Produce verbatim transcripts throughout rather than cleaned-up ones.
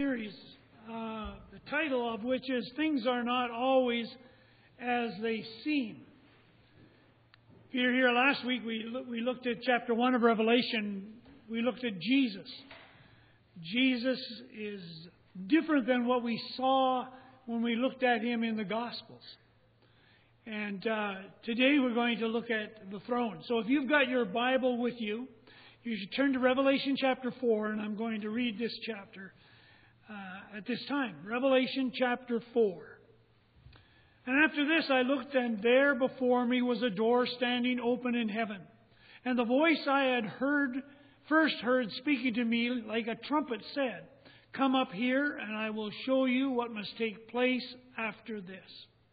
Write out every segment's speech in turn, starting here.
Series, uh, the title of which is Things Are Not Always As They Seem. If you were here last week, we, we looked at chapter one of Revelation. We looked at Jesus. Jesus is different than what we saw when we looked at Him in the Gospels. And uh, today we're going to look at the throne. So if you've got your Bible with you, you should turn to Revelation chapter four, and I'm going to read this chapter uh, at this time. Revelation chapter four. And after this I looked, and there before me was a door standing open in heaven. And the voice I had heard, first heard speaking to me like a trumpet said, "Come up here, and I will show you what must take place after this."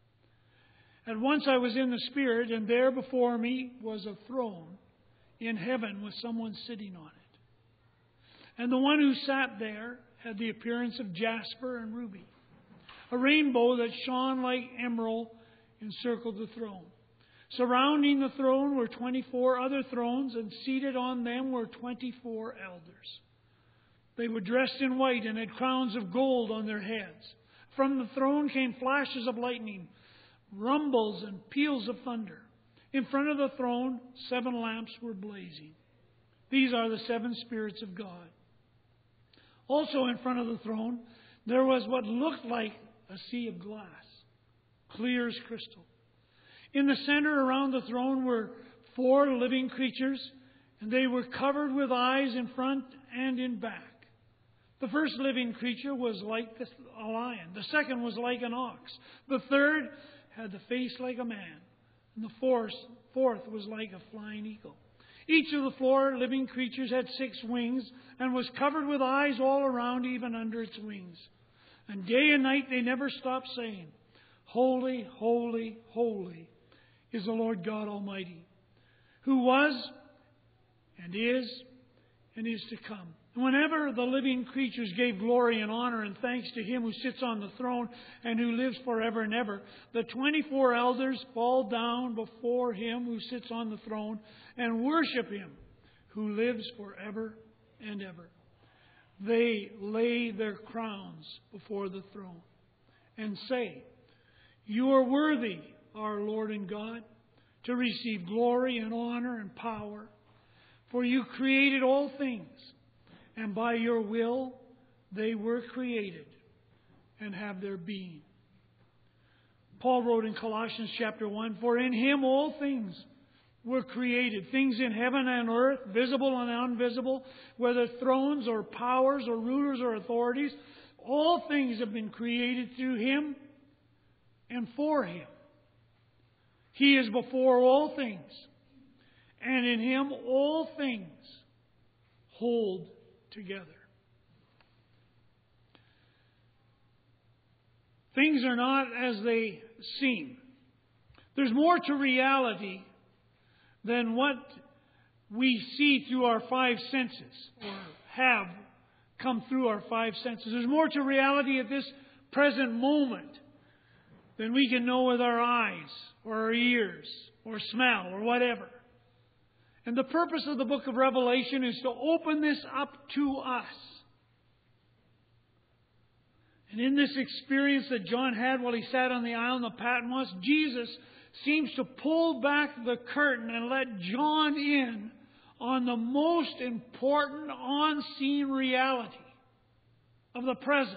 At once I was in the Spirit, and there before me was a throne in heaven with someone sitting on it. And the one who sat there had the appearance of jasper and ruby. A rainbow that shone like emerald encircled the throne. Surrounding the throne were twenty-four other thrones, and seated on them were twenty-four elders. They were dressed in white and had crowns of gold on their heads. From the throne came flashes of lightning, rumbles and peals of thunder. In front of the throne, seven lamps were blazing. These are the seven spirits of God. Also in front of the throne, there was what looked like a sea of glass, clear as crystal. In the center around the throne were four living creatures, and they were covered with eyes in front and in back. The first living creature was like a lion. The second was like an ox. The third had the face like a man. And the fourth, fourth was like a flying eagle. Each of the four living creatures had six wings and was covered with eyes all around, even under its wings. And day and night they never stopped saying, "Holy, holy, holy is the Lord God Almighty, who was and is and is to come." Whenever the living creatures gave glory and honor and thanks to Him who sits on the throne and who lives forever and ever, the twenty-four elders fall down before Him who sits on the throne and worship Him who lives forever and ever. They lay their crowns before the throne and say, "You are worthy, our Lord and God, to receive glory and honor and power, for you created all things, and by your will they were created and have their being." Paul wrote in Colossians chapter one, "For in Him all things were created, things in heaven and earth, visible and invisible, whether thrones or powers or rulers or authorities. All things have been created through Him and for Him. He is before all things, and in Him all things hold together." Things are not as they seem. There's more to reality than what we see through our five senses, or have come through our five senses. There's more to reality at this present moment than we can know with our eyes, or our ears, or smell, or whatever. And the purpose of the book of Revelation is to open this up to us. And in this experience that John had while he sat on the island of Patmos, Jesus seems to pull back the curtain and let John in on the most important on-scene reality of the present.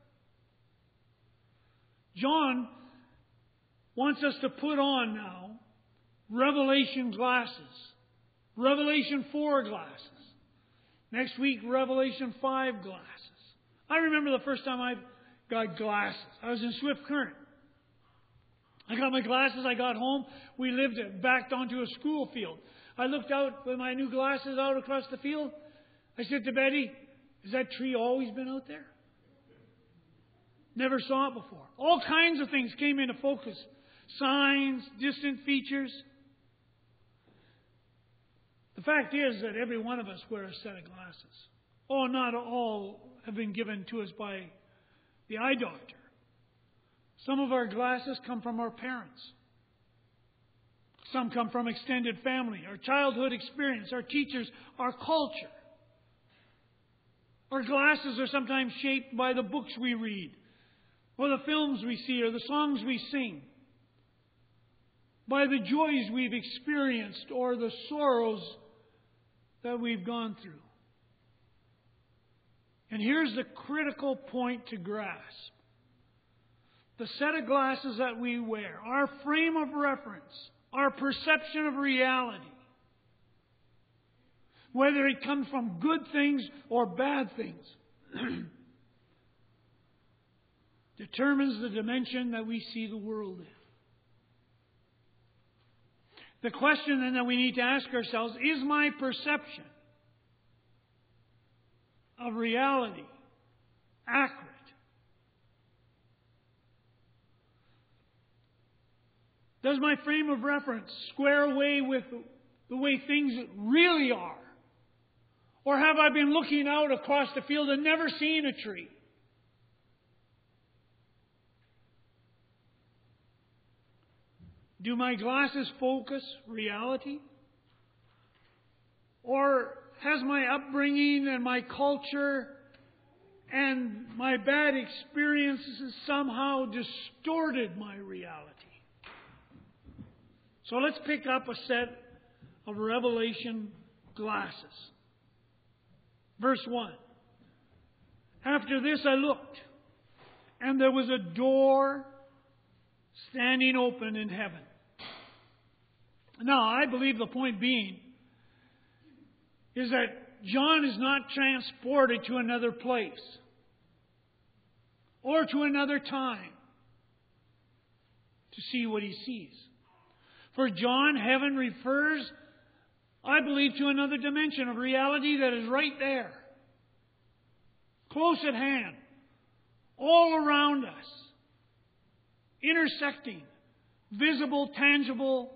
John wants us to put on now Revelation glasses. Revelation four glasses. Next week, Revelation five glasses. I remember the first time I got glasses. I was in Swift Current. I got my glasses. I got home. We lived backed onto a school field. I looked out with my new glasses out across the field. I said to Betty, "Has that tree always been out there?" Never saw it before. All kinds of things came into focus. Signs, distant features. The fact is that every one of us wear a set of glasses. Oh, not all have been given to us by the eye doctor. Some of our glasses come from our parents. Some come from extended family, our childhood experience, our teachers, our culture. Our glasses are sometimes shaped by the books we read, or the films we see, or the songs we sing, by the joys we've experienced, or the sorrows that we've gone through. And here's the critical point to grasp. The set of glasses that we wear, our frame of reference, our perception of reality, whether it comes from good things or bad things, determines the dimension that we see the world in. The question then that we need to ask ourselves, is my perception of reality accurate? Does my frame of reference square away with the way things really are? Or have I been looking out across the field and never seen a tree? Do my glasses focus reality? Or has my upbringing and my culture and my bad experiences somehow distorted my reality? So let's pick up a set of Revelation glasses. Verse one. After this I looked, and there was a door standing open in heaven. Now, I believe the point being is that John is not transported to another place or to another time to see what he sees. For John, heaven refers, I believe, to another dimension of reality that is right there, close at hand, all around us, intersecting, visible, tangible.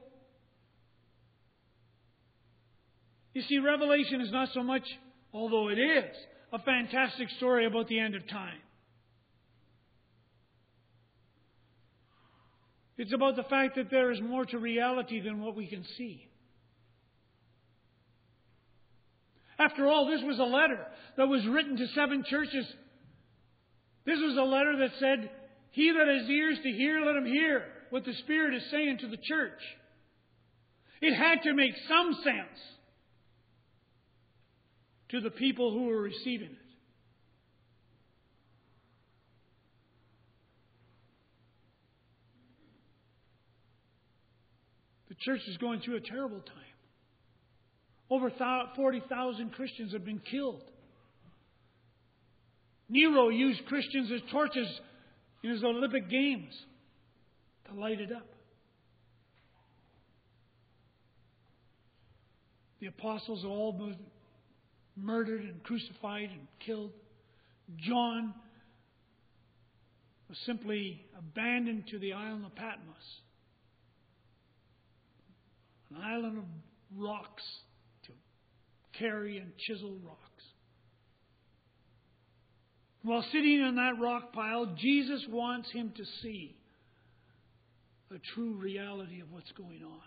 You see, Revelation is not so much, although it is, a fantastic story about the end of time. It's about the fact that there is more to reality than what we can see. After all, this was a letter that was written to seven churches. This was a letter that said, "He that has ears to hear, let him hear what the Spirit is saying to the church." It had to make some sense to the people who were receiving it. The church is going through a terrible time. Over forty thousand Christians have been killed. Nero used Christians as torches in his Olympic Games to light it up. The apostles are all been murdered and crucified and killed. John was simply abandoned to the island of Patmos, an island of rocks to carry and chisel rocks. While sitting on that rock pile, Jesus wants him to see the true reality of what's going on.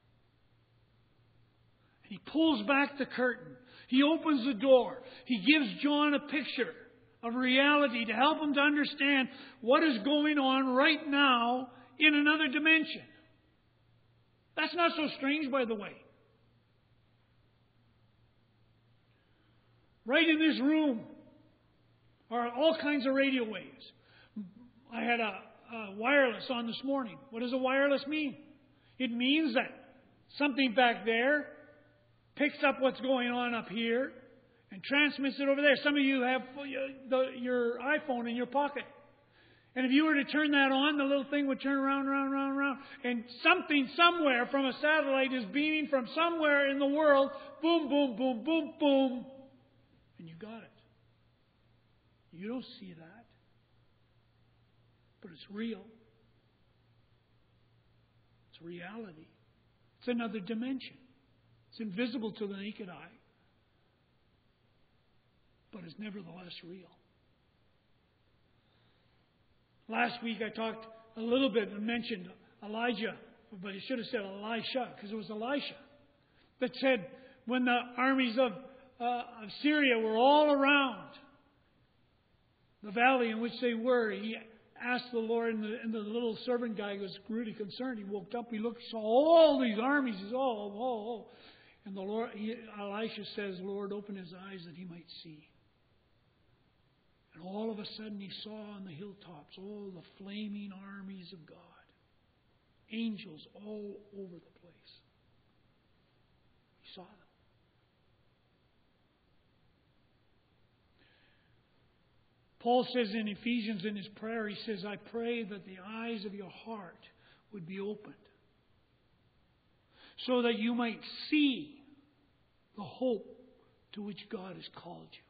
He pulls back the curtain. He opens the door. He gives John a picture of reality to help him to understand what is going on right now in another dimension. That's not so strange, by the way. Right in this room are all kinds of radio waves. I had a, a wireless on this morning. What does a wireless mean? It means that something back there picks up what's going on up here and transmits it over there. Some of you have the, your iPhone in your pocket. And if you were to turn that on, the little thing would turn around, around, around, around. And something somewhere from a satellite is beaming from somewhere in the world. Boom, boom, boom, boom, boom. And you got it. You don't see that. But it's real. It's reality. It's another dimension. It's invisible to the naked eye. But it's nevertheless real. Last week I talked a little bit and mentioned Elijah, but he should have said Elisha, because it was Elisha that said when the armies of, uh, of Syria were all around the valley in which they were, he asked the Lord, and the, and the little servant guy was really concerned. He woke up, he looked, saw all these armies. He said, oh, oh, oh. And the Lord, he, Elisha says, Lord, open his eyes that he might see. And all of a sudden he saw on the hilltops all the flaming armies of God. Angels all over the place. He saw them. Paul says in Ephesians in his prayer, he says, I pray that the eyes of your heart would be opened, so that you might see the hope to which God has called you.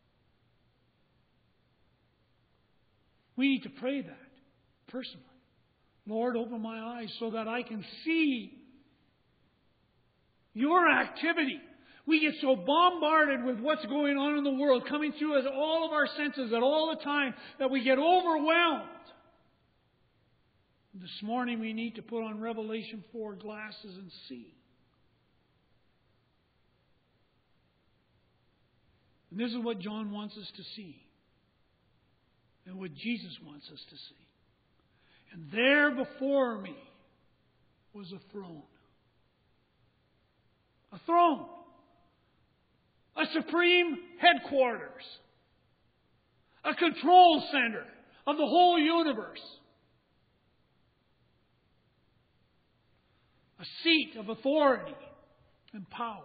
We need to pray that personally. Lord, open my eyes so that I can see your activity. We get so bombarded with what's going on in the world, coming through us all of our senses at all the time, that we get overwhelmed. This morning we need to put on Revelation four glasses and see. And this is what John wants us to see. And what Jesus wants us to see. And there before me was a throne. A throne. A supreme headquarters. A control center of the whole universe. A seat of authority and power.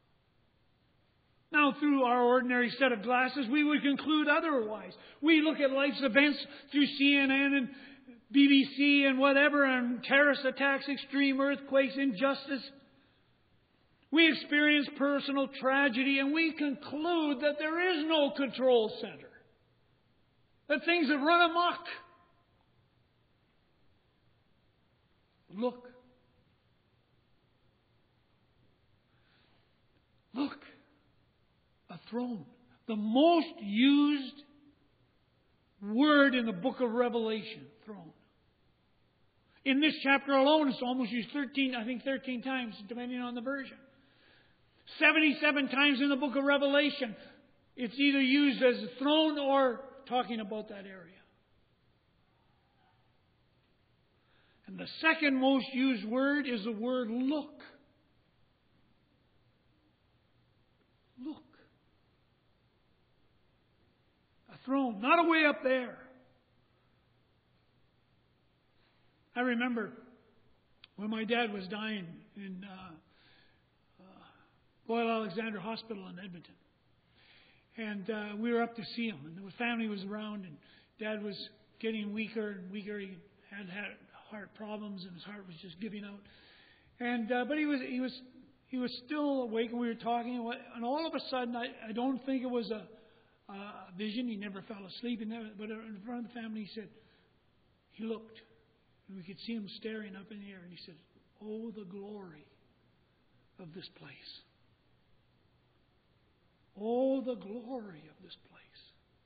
Now, through our ordinary set of glasses, we would conclude otherwise. We look at life's events through C N N and B B C and whatever, and terrorist attacks, extreme earthquakes, injustice. We experience personal tragedy, and we conclude that there is no control center. That things have run amok. Look. Look. A throne. The most used word in the book of Revelation. Throne. In this chapter alone, it's almost used thirteen, I think thirteen times, depending on the version. seventy-seven times in the book of Revelation, it's either used as a throne or talking about that area. And the second most used word is the word look. Look. A throne, not a way up there. I remember when my dad was dying in uh, uh, Boyle Alexander Hospital in Edmonton. And uh, we were up to see him. And the family was around, and Dad was getting weaker and weaker. He had had heart problems, and his heart was just giving out. And uh, but he was he was he was still awake, and we were talking. And all of a sudden, I, I don't think it was a, a vision. He never fell asleep. He never, but in front of the family, he said, he looked. And we could see him staring up in the air. And he said, oh, the glory of this place. Oh, the glory of this place.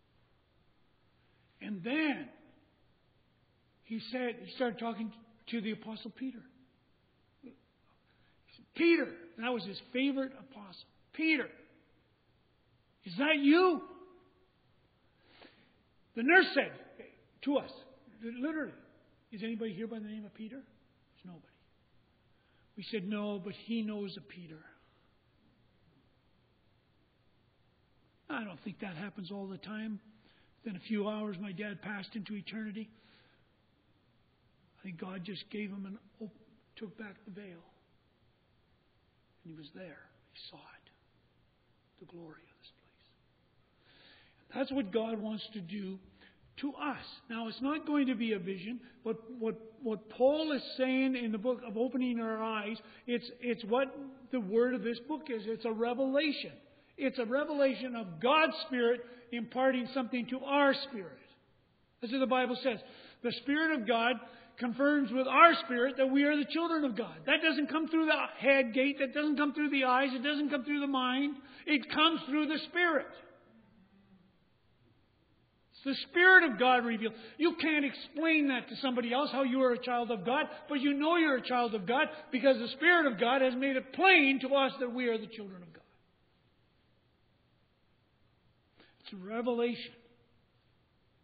And then he said, he started talking to the Apostle Peter. He said, Peter, that was his favorite apostle. Peter, is that you? The nurse said to us, literally, is anybody here by the name of Peter? There's nobody. We said, no, but he knows a Peter. I don't think that happens all the time. Within a few hours, my dad passed into eternity. I think God just gave him an op- took back the veil. And he was there. He saw it. The glory of this place. That's what God wants to do to us. Now, it's not going to be a vision. What what what Paul is saying in the book of opening our eyes, it's it's what the word of this book is. It's a revelation. It's a revelation of God's Spirit imparting something to our spirit. That's what the Bible says. The Spirit of God confirms with our spirit that we are the children of God. That doesn't come through the head gate. That doesn't come through the eyes. It doesn't come through the mind. It comes through the Spirit. It's the Spirit of God revealed. You can't explain that to somebody else, how you are a child of God, but you know you're a child of God because the Spirit of God has made it plain to us that we are the children of God. It's a revelation.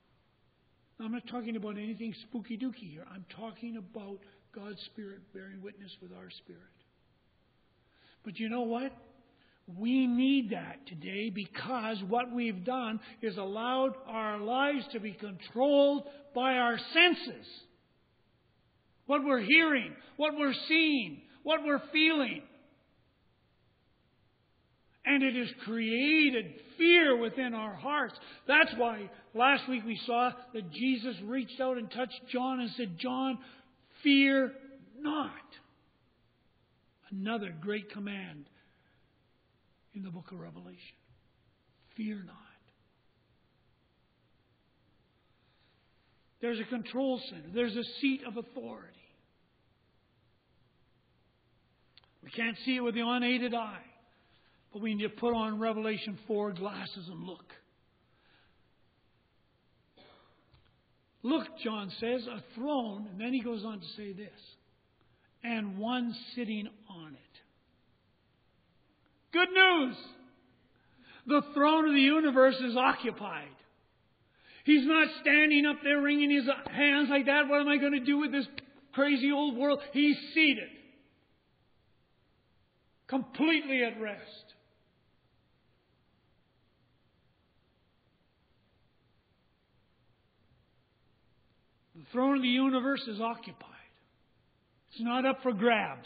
I'm not talking about anything spooky dooky here. I'm talking about God's Spirit bearing witness with our spirit. But you know what? We need that today because what we've done is allowed our lives to be controlled by our senses. What we're hearing, what we're seeing, what we're feeling. And it has created fear within our hearts. That's why last week we saw that Jesus reached out and touched John and said, John, fear not. Another great command in the book of Revelation. Fear not. There's a control center. There's a seat of authority. We can't see it with the unaided eye. But we need to put on Revelation four glasses and look. Look, John says, a throne, and then he goes on to say this, and one sitting on it. Good news! The throne of the universe is occupied. He's not standing up there wringing his hands like that. What am I going to do with this crazy old world? He's seated. Completely at rest. The throne of the universe is occupied. It's not up for grabs.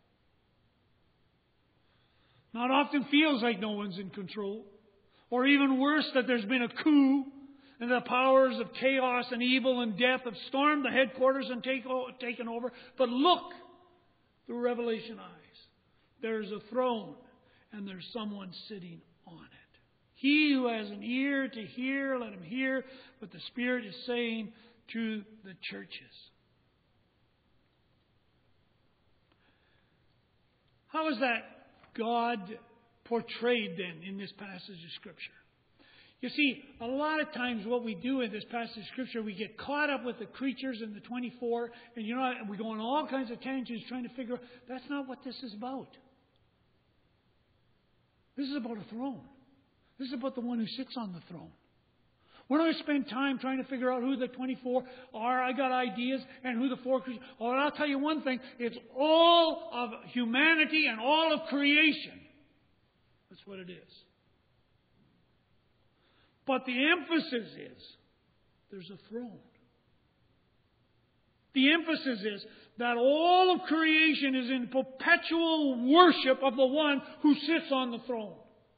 Not often feels like no one's in control. Or even worse, that there's been a coup and the powers of chaos and evil and death have stormed the headquarters and take o- taken over. But look through Revelation eyes. There's a throne and there's someone sitting on it. He who has an ear to hear, let him hear what the Spirit is saying to the churches. How is that God portrayed then in this passage of Scripture? You see, a lot of times what we do in this passage of Scripture, we get caught up with the creatures and the twenty-four, and you know, we go on all kinds of tangents trying to figure out, that's not what this is about. This is about a throne. This is about the one who sits on the throne. We're not going to spend time trying to figure out who the twenty-four are. I got ideas and who the four creatures are. Oh, I'll tell you one thing. It's all of humanity and all of creation. That's what it is. But the emphasis is there's a throne. The emphasis is that all of creation is in perpetual worship of the one who sits on the throne.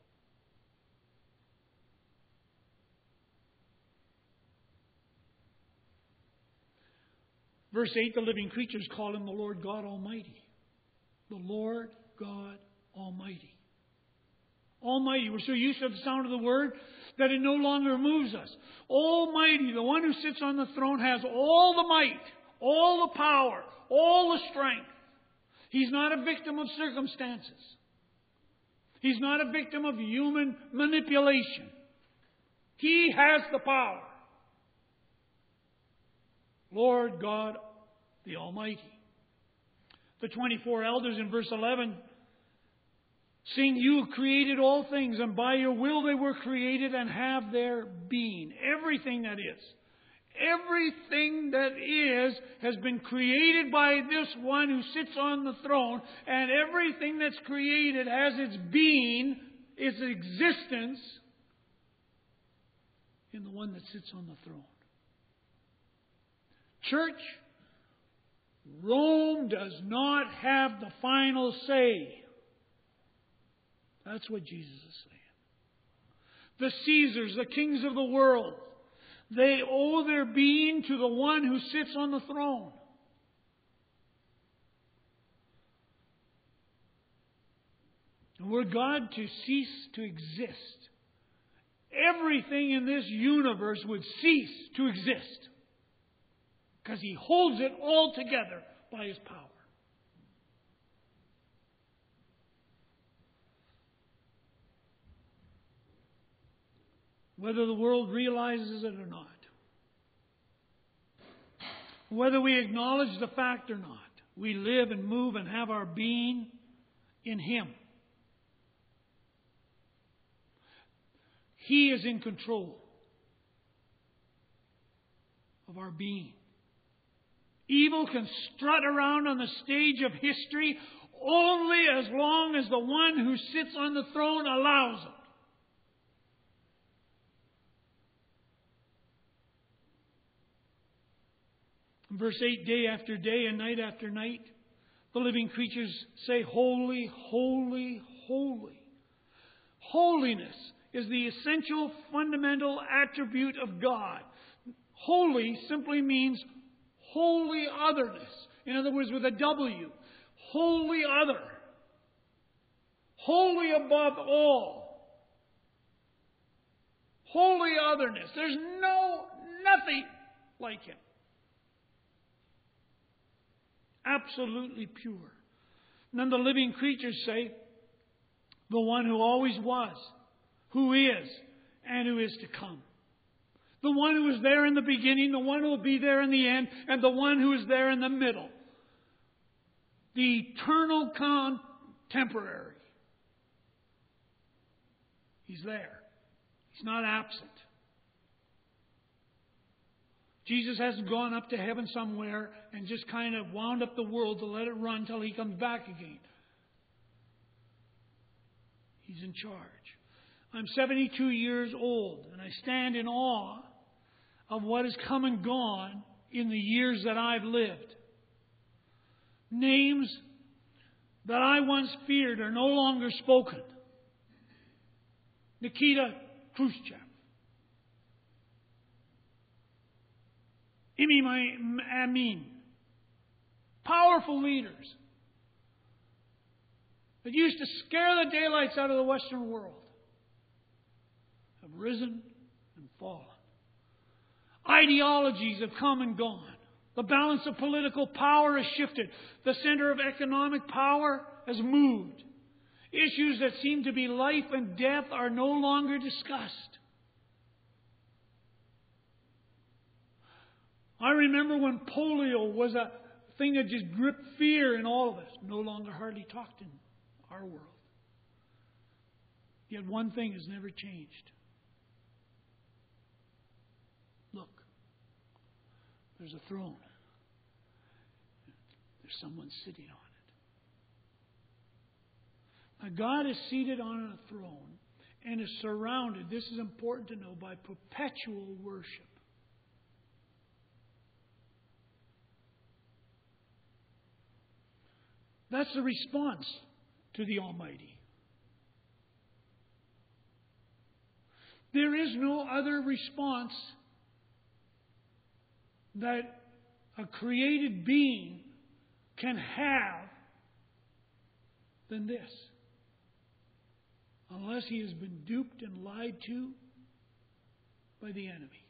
Verse eight, the living creatures call him the Lord God Almighty. The Lord God Almighty. Almighty. We're so used to the sound of the word that it no longer moves us. Almighty, the one who sits on the throne, has all the might, all the power, all the strength. He's not a victim of circumstances. He's not a victim of human manipulation. He has the power. Lord God the Almighty. The twenty-four elders in verse eleven sing, you have created all things, and by your will they were created and have their being. Everything that is. Everything that is has been created by this one who sits on the throne, and everything that's created has its being, its existence in the one that sits on the throne. Church, Rome does not have the final say. That's what Jesus is saying. The Caesars, the kings of the world, they owe their being to the one who sits on the throne. And were God to cease to exist, everything in this universe would cease to exist. Because He holds it all together by His power. Whether the world realizes it or not. Whether we acknowledge the fact or not. We live and move and have our being in Him. He is in control of our being. Evil can strut around on the stage of history only as long as the one who sits on the throne allows it. In verse eight, day after day and night after night, the living creatures say, holy, holy, holy. Holiness is the essential, fundamental attribute of God. Holy simply means holy otherness. In other words, with a W. Holy other. Holy above all. Holy otherness. There's no, nothing like Him. Absolutely pure. And then the living creatures say, the one who always was, who is, and who is to come. The one who was there in the beginning, the one who will be there in the end, and the one who is there in the middle. The eternal contemporary. He's there. He's not absent. Jesus hasn't gone up to heaven somewhere and just kind of wound up the world to let it run till He comes back again. He's in charge. I'm seventy-two years old, and I stand in awe of what has come and gone in the years that I've lived. Names that I once feared are no longer spoken. Nikita Khrushchev. Idi Amin. Powerful leaders that used to scare the daylights out of the Western world have risen and fallen. Ideologies have come and gone. The balance of political power has shifted. The center of economic power has moved. Issues that seem to be life and death are no longer discussed. I remember when polio was a thing that just gripped fear in all of us. No longer hardly talked in our world. Yet one thing has never changed. Look, there's a throne. There's someone sitting on it. Now, God is seated on a throne and is surrounded, this is important to know, by perpetual worship. That's the response to the Almighty. There is no other response that a created being can have than this. Unless he has been duped and lied to by the enemy.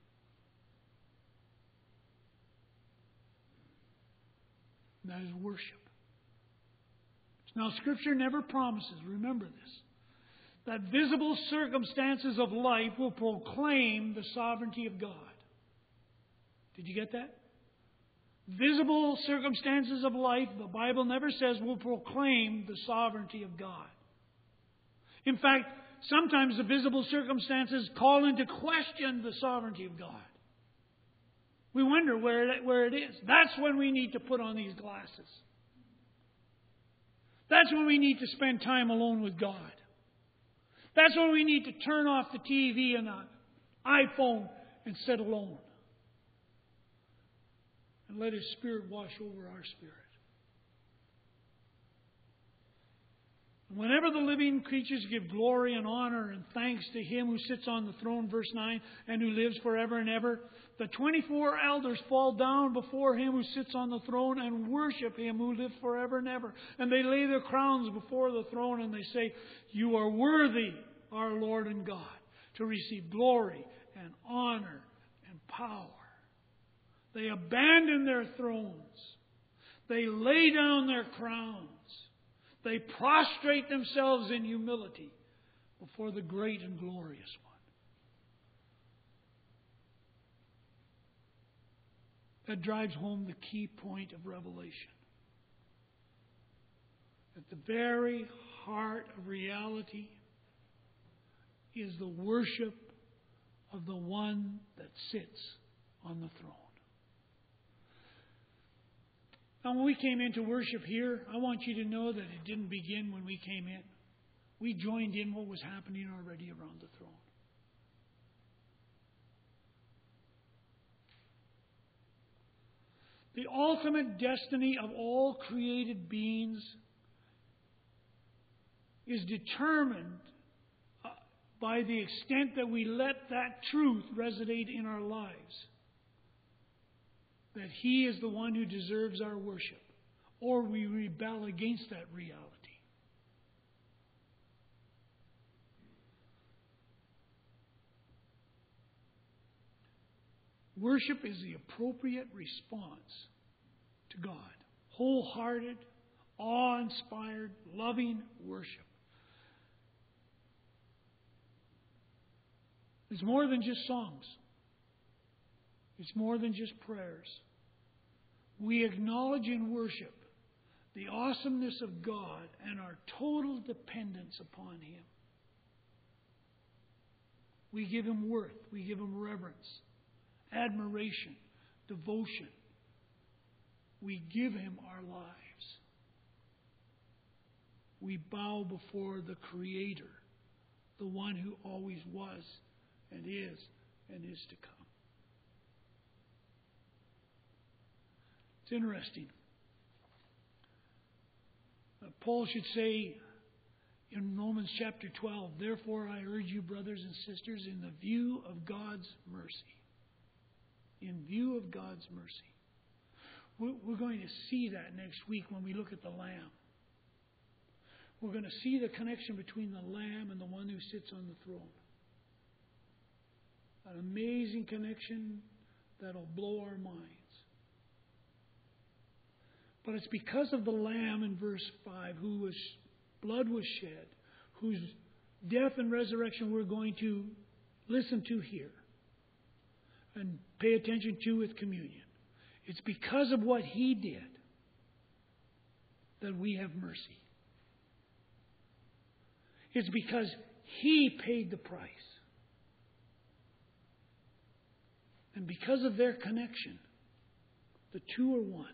And that is worship. Now, Scripture never promises, remember this, that visible circumstances of life will proclaim the sovereignty of God. Did you get that? Visible circumstances of life, the Bible never says, will proclaim the sovereignty of God. In fact, sometimes the visible circumstances call into question the sovereignty of God. We wonder where it, where it is. That's when we need to put on these glasses. That's when we need to spend time alone with God. That's when we need to turn off the T V and the iPhone and sit alone. And let His Spirit wash over our spirit. Whenever the living creatures give glory and honor and thanks to Him who sits on the throne, verse nine, and who lives forever and ever, the twenty-four elders fall down before Him who sits on the throne and worship Him who lives forever and ever. And they lay their crowns before the throne and they say, "You are worthy, our Lord and God, to receive glory and honor and power." They abandon their thrones. They lay down their crowns. They prostrate themselves in humility before the great and glorious one. That drives home the key point of Revelation. At the very heart of reality is the worship of the one that sits on the throne. Now, when we came into worship here, I want you to know that it didn't begin when we came in. We joined in what was happening already around the throne. The ultimate destiny of all created beings is determined by the extent that we let that truth resonate in our lives. That He is the one who deserves our worship, or we rebel against that reality. Worship is the appropriate response to God. Wholehearted, awe-inspired, loving worship. It's more than just songs. It's more than just prayers. We acknowledge in worship the awesomeness of God and our total dependence upon Him. We give Him worth. We give Him reverence, admiration, devotion. We give Him our lives. We bow before the Creator, the one who always was and is and is to come. It's interesting. Uh, Paul should say in Romans chapter twelve, therefore I urge you, brothers and sisters, in the view of God's mercy. In view of God's mercy. We're going to see that next week when we look at the Lamb. We're going to see the connection between the Lamb and the one who sits on the throne. An amazing connection that'll blow our minds. But it's because of the Lamb in verse five, whose blood was shed, whose death and resurrection we're going to listen to here and pay attention to with communion. It's because of what He did that we have mercy. It's because He paid the price. And because of their connection, the two are one.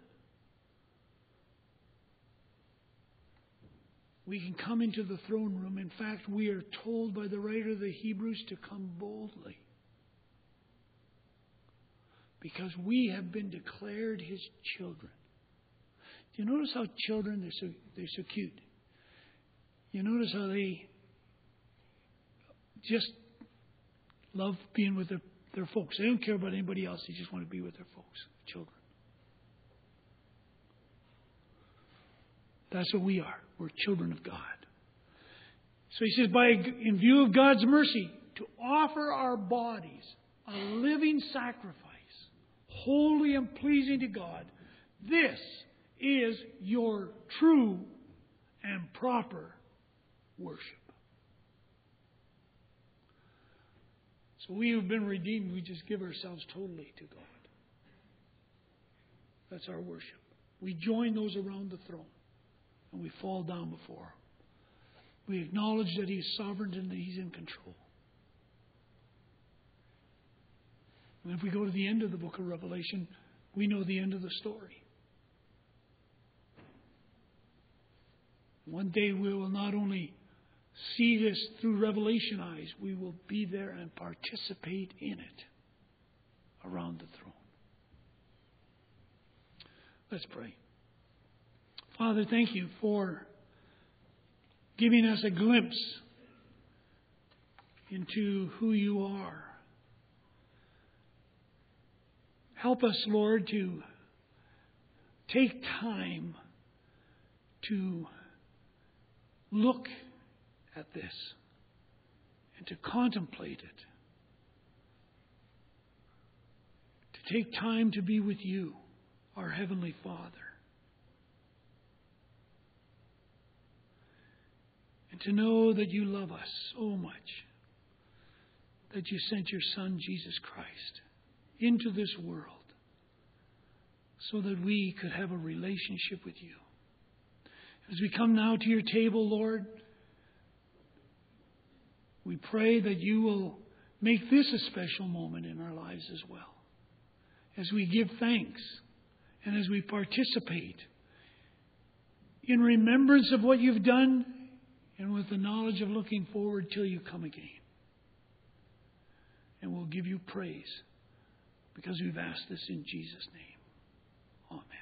We can come into the throne room. In fact, we are told by the writer of the Hebrews to come boldly. Because we have been declared His children. Do you notice how children, they're so, they're so cute. You notice how they just love being with their, their folks. They don't care about anybody else. They just want to be with their folks, children. That's what we are. We're children of God. So he says, by in view of God's mercy, to offer our bodies a living sacrifice, holy and pleasing to God, this is your true and proper worship. So we who've been redeemed, we just give ourselves totally to God. That's our worship. We join those around the throne. And we fall down before Him. We acknowledge that He is sovereign and that He's in control. And if we go to the end of the book of Revelation, we know the end of the story. One day we will not only see this through revelation eyes, we will be there and participate in it around the throne. Let's pray. Father, thank You for giving us a glimpse into who You are. Help us, Lord, to take time to look at this and to contemplate it. To take time to be with You, our Heavenly Father. And to know that You love us so much that You sent Your Son, Jesus Christ, into this world so that we could have a relationship with You. As we come now to Your table, Lord, we pray that You will make this a special moment in our lives as well. as we give thanks and as we participate in remembrance of what you've done and with the knowledge of looking forward till you come again. And we'll give you praise because we've asked this in Jesus' name. Amen.